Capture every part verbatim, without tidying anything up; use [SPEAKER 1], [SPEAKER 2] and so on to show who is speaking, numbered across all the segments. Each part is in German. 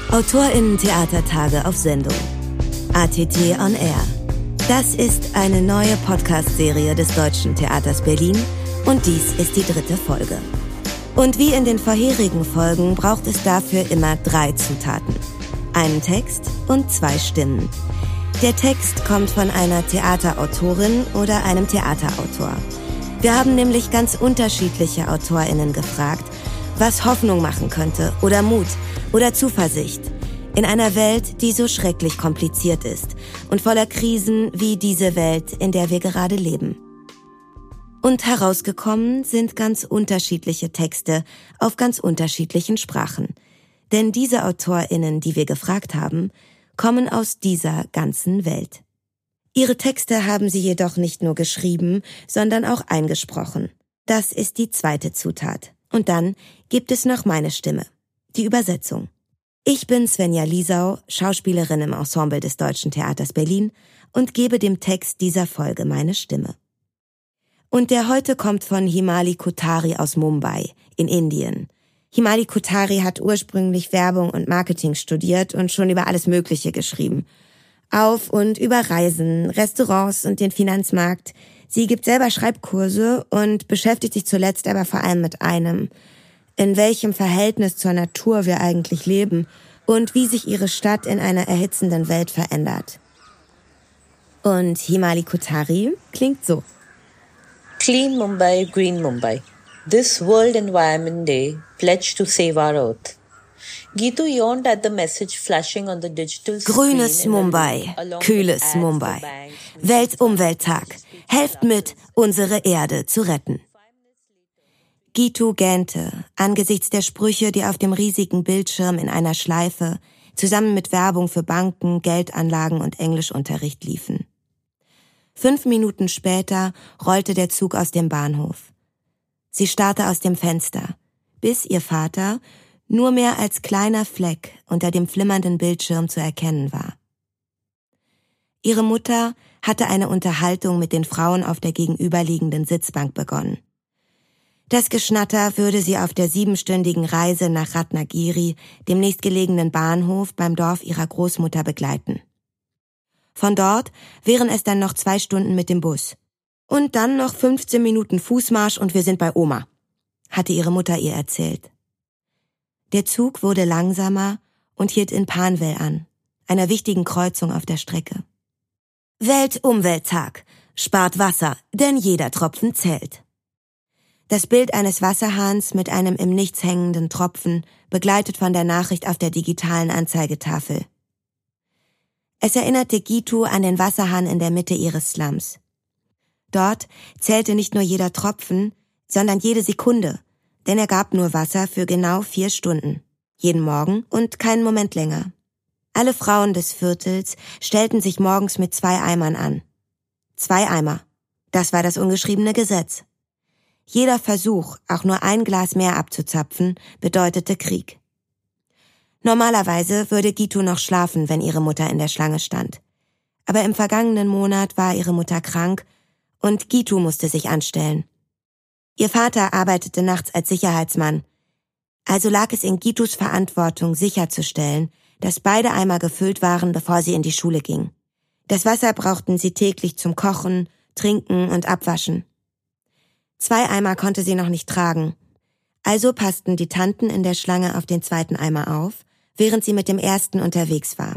[SPEAKER 1] AutorInnen-Theatertage auf Sendung. A T T on Air. Das ist eine neue Podcast-Serie des Deutschen Theaters Berlin und dies ist die dritte Folge. Und wie in den vorherigen Folgen braucht es dafür immer drei Zutaten. Einen Text und zwei Stimmen. Der Text kommt von einer Theaterautorin oder einem Theaterautor. Wir haben nämlich ganz unterschiedliche AutorInnen gefragt, was Hoffnung machen könnte oder Mut oder Zuversicht in einer Welt, die so schrecklich kompliziert ist und voller Krisen wie diese Welt, in der wir gerade leben. Und herausgekommen sind ganz unterschiedliche Texte auf ganz unterschiedlichen Sprachen. Denn diese AutorInnen, die wir gefragt haben, kommen aus dieser ganzen Welt. Ihre Texte haben sie jedoch nicht nur geschrieben, sondern auch eingesprochen. Das ist die zweite Zutat. Und dann gibt es noch meine Stimme, die Übersetzung. Ich bin Svenja Liesau, Schauspielerin im Ensemble des Deutschen Theaters Berlin und gebe dem Text dieser Folge meine Stimme. Und der heute kommt von Himali Kothari aus Mumbai in Indien. Himali Kothari hat ursprünglich Werbung und Marketing studiert und schon über alles Mögliche geschrieben. Auf und über Reisen, Restaurants und den Finanzmarkt. Sie gibt selber Schreibkurse und beschäftigt sich zuletzt aber vor allem mit einem: in welchem Verhältnis zur Natur wir eigentlich leben und wie sich ihre Stadt in einer erhitzenden Welt verändert. Und Himali Kothari klingt so.
[SPEAKER 2] Clean Mumbai, Green Mumbai. This World Environment Day pledged to save our Earth. Gitu yawned at the message flashing on the digital screen.
[SPEAKER 1] Grünes Mumbai, kühles Mumbai. Weltumwelttag. Helft mit, unsere Erde zu retten. Gitu gähnte angesichts der Sprüche, die auf dem riesigen Bildschirm in einer Schleife zusammen mit Werbung für Banken, Geldanlagen und Englischunterricht liefen. Fünf Minuten später rollte der Zug aus dem Bahnhof. Sie starrte aus dem Fenster, bis ihr Vater nur mehr als kleiner Fleck unter dem flimmernden Bildschirm zu erkennen war. Ihre Mutter hatte eine Unterhaltung mit den Frauen auf der gegenüberliegenden Sitzbank begonnen. Das Geschnatter würde sie auf der siebenstündigen Reise nach Ratnagiri, dem nächstgelegenen Bahnhof beim Dorf ihrer Großmutter, begleiten. Von dort wären es dann noch zwei Stunden mit dem Bus. Und dann noch fünfzehn Minuten Fußmarsch und wir sind bei Oma, hatte ihre Mutter ihr erzählt. Der Zug wurde langsamer und hielt in Panvel an, einer wichtigen Kreuzung auf der Strecke. Weltumwelttag. Spart Wasser, denn jeder Tropfen zählt. Das Bild eines Wasserhahns mit einem im Nichts hängenden Tropfen, begleitet von der Nachricht auf der digitalen Anzeigetafel. Es erinnerte Gitu an den Wasserhahn in der Mitte ihres Slums. Dort zählte nicht nur jeder Tropfen, sondern jede Sekunde, denn er gab nur Wasser für genau vier Stunden, jeden Morgen und keinen Moment länger. Alle Frauen des Viertels stellten sich morgens mit zwei Eimern an. Zwei Eimer, das war das ungeschriebene Gesetz. Jeder Versuch, auch nur ein Glas mehr abzuzapfen, bedeutete Krieg. Normalerweise würde Gitu noch schlafen, wenn ihre Mutter in der Schlange stand. Aber im vergangenen Monat war ihre Mutter krank und Gitu musste sich anstellen. Ihr Vater arbeitete nachts als Sicherheitsmann. Also lag es in Gitus Verantwortung, sicherzustellen, dass beide Eimer gefüllt waren, bevor sie in die Schule ging. Das Wasser brauchten sie täglich zum Kochen, Trinken und Abwaschen. Zwei Eimer konnte sie noch nicht tragen. Also passten die Tanten in der Schlange auf den zweiten Eimer auf, während sie mit dem ersten unterwegs war.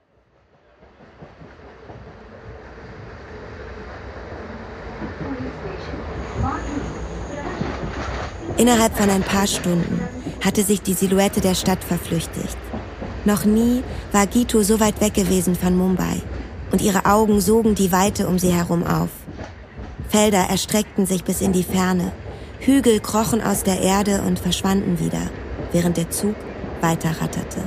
[SPEAKER 1] Innerhalb von ein paar Stunden hatte sich die Silhouette der Stadt verflüchtigt. Noch nie war Gitu so weit weg gewesen von Mumbai und ihre Augen sogen die Weite um sie herum auf. Felder erstreckten sich bis in die Ferne, Hügel krochen aus der Erde und verschwanden wieder, während der Zug weiter ratterte.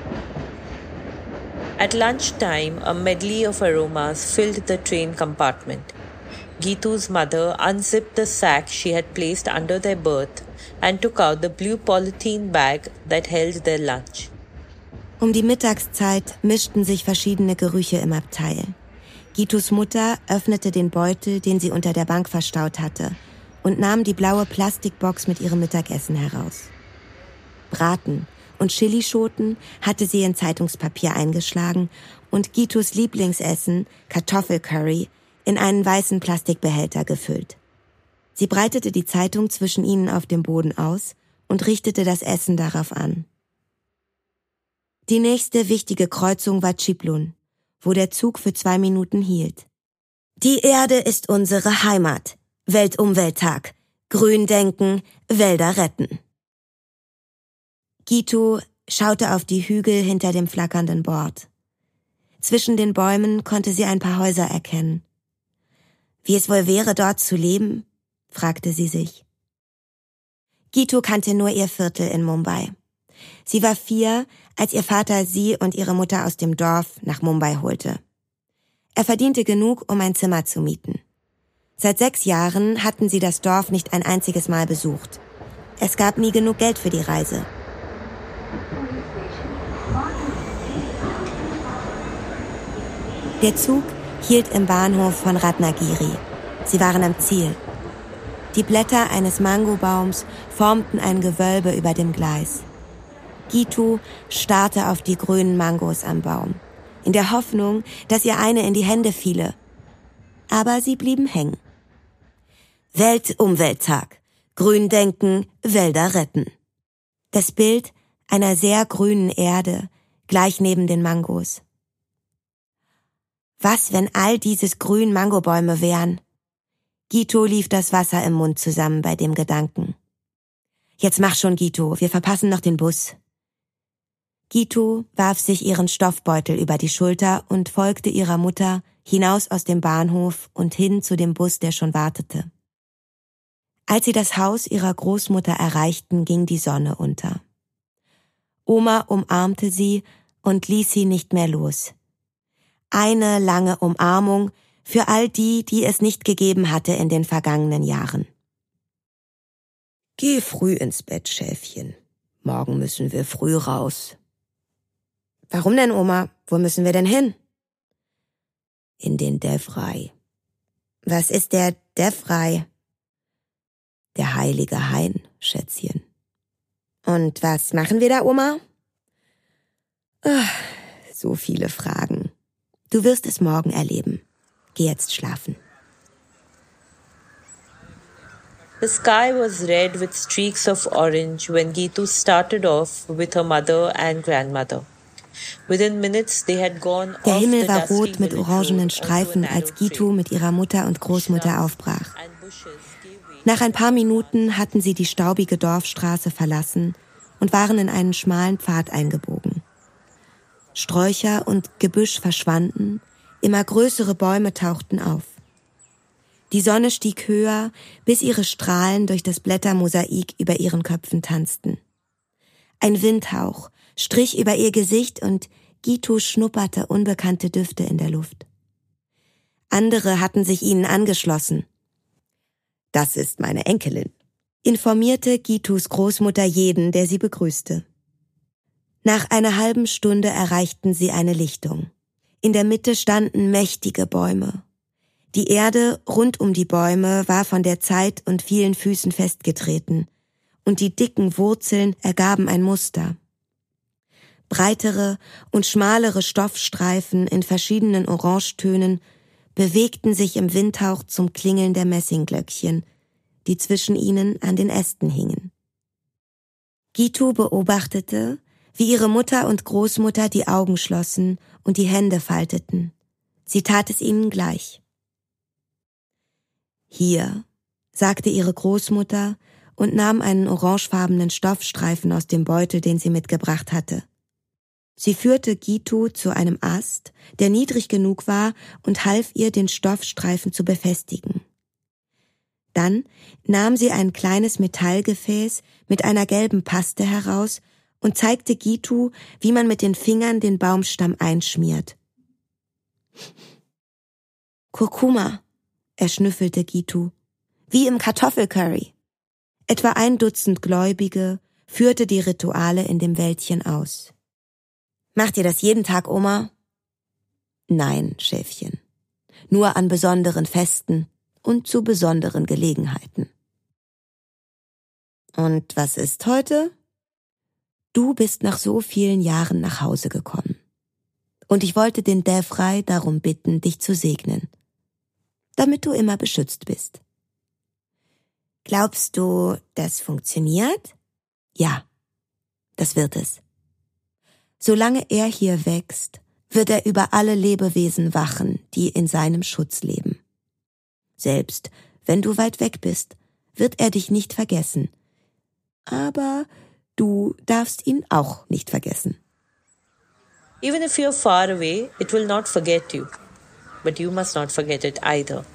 [SPEAKER 2] At lunchtime, a medley of aromas filled the train compartment. Gitu's mother unzipped the sack she had placed under their berth and took out the blue polythene bag that held their lunch.
[SPEAKER 1] Um die Mittagszeit mischten sich verschiedene Gerüche im Abteil. Gitus Mutter öffnete den Beutel, den sie unter der Bank verstaut hatte, und nahm die blaue Plastikbox mit ihrem Mittagessen heraus. Braten und Chilischoten hatte sie in Zeitungspapier eingeschlagen und Gitus Lieblingsessen, Kartoffelcurry, in einen weißen Plastikbehälter gefüllt. Sie breitete die Zeitung zwischen ihnen auf dem Boden aus und richtete das Essen darauf an. Die nächste wichtige Kreuzung war Chiplun, wo der Zug für zwei Minuten hielt. Die Erde ist unsere Heimat. Weltumwelttag. Grün denken, Wälder retten. Gitu schaute auf die Hügel hinter dem flackernden Bord. Zwischen den Bäumen konnte sie ein paar Häuser erkennen. Wie es wohl wäre, dort zu leben, fragte sie sich. Gitu kannte nur ihr Viertel in Mumbai. Sie war vier, als ihr Vater sie und ihre Mutter aus dem Dorf nach Mumbai holte. Er verdiente genug, um ein Zimmer zu mieten. Seit sechs Jahren hatten sie das Dorf nicht ein einziges Mal besucht. Es gab nie genug Geld für die Reise. Der Zug hielt im Bahnhof von Ratnagiri. Sie waren am Ziel. Die Blätter eines Mangobaums formten ein Gewölbe über dem Gleis. Gitu starrte auf die grünen Mangos am Baum, in der Hoffnung, dass ihr eine in die Hände fiele. Aber sie blieben hängen. Weltumwelttag. Grün denken, Wälder retten. Das Bild einer sehr grünen Erde, gleich neben den Mangos. Was, wenn all dieses Grün Mangobäume wären? Gitu lief das Wasser im Mund zusammen bei dem Gedanken. Jetzt mach schon, Gitu, wir verpassen noch den Bus. Gitu warf sich ihren Stoffbeutel über die Schulter und folgte ihrer Mutter hinaus aus dem Bahnhof und hin zu dem Bus, der schon wartete. Als sie das Haus ihrer Großmutter erreichten, ging die Sonne unter. Oma umarmte sie und ließ sie nicht mehr los. Eine lange Umarmung für all die, die es nicht gegeben hatte in den vergangenen Jahren. Geh früh ins Bett, Schäfchen. Morgen müssen wir früh raus. Warum denn, Oma? Wo müssen wir denn hin? In den Devrai. Was ist der Devrai? Der heilige Hain, Schätzchen. Und was machen wir da, Oma? Ach, so viele Fragen. Du wirst es morgen erleben. Geh jetzt schlafen.
[SPEAKER 2] The sky was red with streaks of orange when Gitu started off with her mother and grandmother. Within minutes they had gone
[SPEAKER 1] Der
[SPEAKER 2] off
[SPEAKER 1] Himmel
[SPEAKER 2] the
[SPEAKER 1] war
[SPEAKER 2] dusty
[SPEAKER 1] rot mit
[SPEAKER 2] village
[SPEAKER 1] orangenen
[SPEAKER 2] road onto a
[SPEAKER 1] Streifen,
[SPEAKER 2] narrow
[SPEAKER 1] als Gitu
[SPEAKER 2] trail.
[SPEAKER 1] mit ihrer Mutter und Großmutter aufbrach.
[SPEAKER 2] And bushes gave way.
[SPEAKER 1] Nach ein paar Minuten hatten sie die staubige Dorfstraße verlassen und waren in einen schmalen Pfad eingebogen. Sträucher und Gebüsch verschwanden, immer größere Bäume tauchten auf. Die Sonne stieg höher, bis ihre Strahlen durch das Blättermosaik über ihren Köpfen tanzten. Ein Windhauch strich über ihr Gesicht und Gitu schnupperte unbekannte Düfte in der Luft. Andere hatten sich ihnen angeschlossen. Das ist meine Enkelin, informierte Gitus Großmutter jeden, der sie begrüßte. Nach einer halben Stunde erreichten sie eine Lichtung. In der Mitte standen mächtige Bäume. Die Erde rund um die Bäume war von der Zeit und vielen Füßen festgetreten, und die dicken Wurzeln ergaben ein Muster. Breitere und schmalere Stoffstreifen in verschiedenen Orangetönen bewegten sich im Windhauch zum Klingeln der Messingglöckchen, die zwischen ihnen an den Ästen hingen. Gitu beobachtete, wie ihre Mutter und Großmutter die Augen schlossen und die Hände falteten. Sie tat es ihnen gleich. Hier, sagte ihre Großmutter und nahm einen orangefarbenen Stoffstreifen aus dem Beutel, den sie mitgebracht hatte. Sie führte Gitu zu einem Ast, der niedrig genug war, und half ihr, den Stoffstreifen zu befestigen. Dann nahm sie ein kleines Metallgefäß mit einer gelben Paste heraus und zeigte Gitu, wie man mit den Fingern den Baumstamm einschmiert. Kurkuma, erschnüffelte Gitu, wie im Kartoffelcurry. Etwa ein Dutzend Gläubige führte die Rituale in dem Wäldchen aus. Macht ihr das jeden Tag, Oma? Nein, Schäfchen. Nur an besonderen Festen und zu besonderen Gelegenheiten. Und was ist heute? Du bist nach so vielen Jahren nach Hause gekommen. Und ich wollte den Devray darum bitten, dich zu segnen, damit du immer beschützt bist. Glaubst du, das funktioniert? Ja, das wird es. Solange er hier wächst, wird er über alle Lebewesen wachen, die in seinem Schutz leben. Selbst wenn du weit weg bist, wird er dich nicht vergessen. Aber du darfst ihn auch nicht vergessen.
[SPEAKER 2] Even if you're far away, it will not forget you. But you must not forget it either.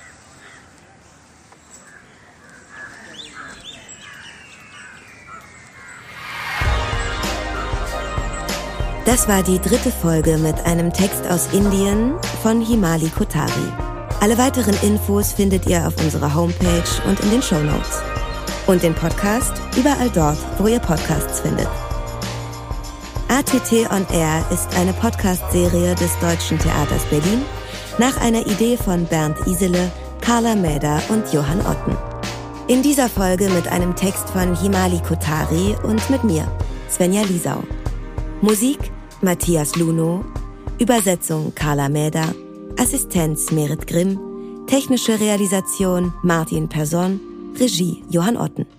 [SPEAKER 1] Das war die dritte Folge mit einem Text aus Indien von Himali Kothari. Alle weiteren Infos findet ihr auf unserer Homepage und in den Shownotes. Und den Podcast überall dort, wo ihr Podcasts findet. A T T On Air ist eine Podcast-Serie des Deutschen Theaters Berlin nach einer Idee von Bernd Isele, Carla Mäder und Johann Otten. In dieser Folge mit einem Text von Himali Kothari und mit mir, Svenja Liesau. Musik Matthias Luno, Übersetzung Carla Mäder, Assistenz Merit Grimm, technische Realisation Martin Persson, Regie Johann Otten.